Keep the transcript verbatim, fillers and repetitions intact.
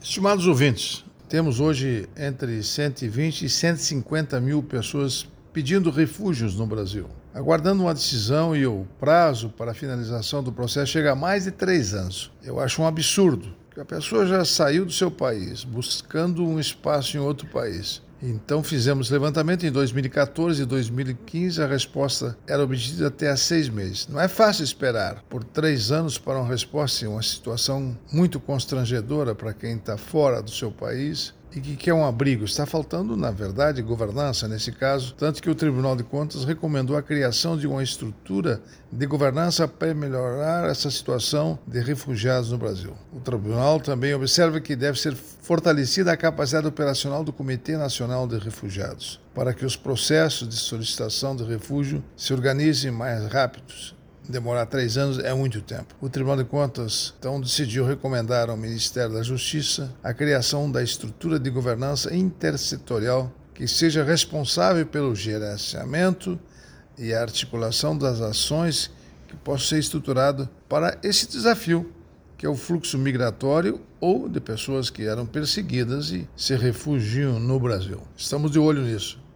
Estimados ouvintes, temos hoje entre cento e vinte e cento e cinquenta mil pessoas pedindo refúgios no Brasil, aguardando uma decisão, e o prazo para a finalização do processo chega a mais de três anos. Eu acho um absurdo que a pessoa já saiu do seu país, buscando um espaço em outro país. Então fizemos levantamento em dois mil e quatorze e dois mil e quinze, a resposta era obtida até há seis meses. Não é fácil esperar por três anos para uma resposta em uma situação muito constrangedora para quem está fora do seu país e que quer um abrigo. Está faltando, na verdade, governança nesse caso, tanto que o Tribunal de Contas recomendou a criação de uma estrutura de governança para melhorar essa situação de refugiados no Brasil. O Tribunal também observa que deve ser fortalecida a capacidade operacional do Comitê Nacional de Refugiados, para que os processos de solicitação de refúgio se organizem mais rápidos. Demorar três anos é muito tempo. O Tribunal de Contas, então, decidiu recomendar ao Ministério da Justiça a criação da estrutura de governança intersetorial que seja responsável pelo gerenciamento e a articulação das ações que possam ser estruturadas para esse desafio, que é o fluxo migratório ou de pessoas que eram perseguidas e se refugiam no Brasil. Estamos de olho nisso.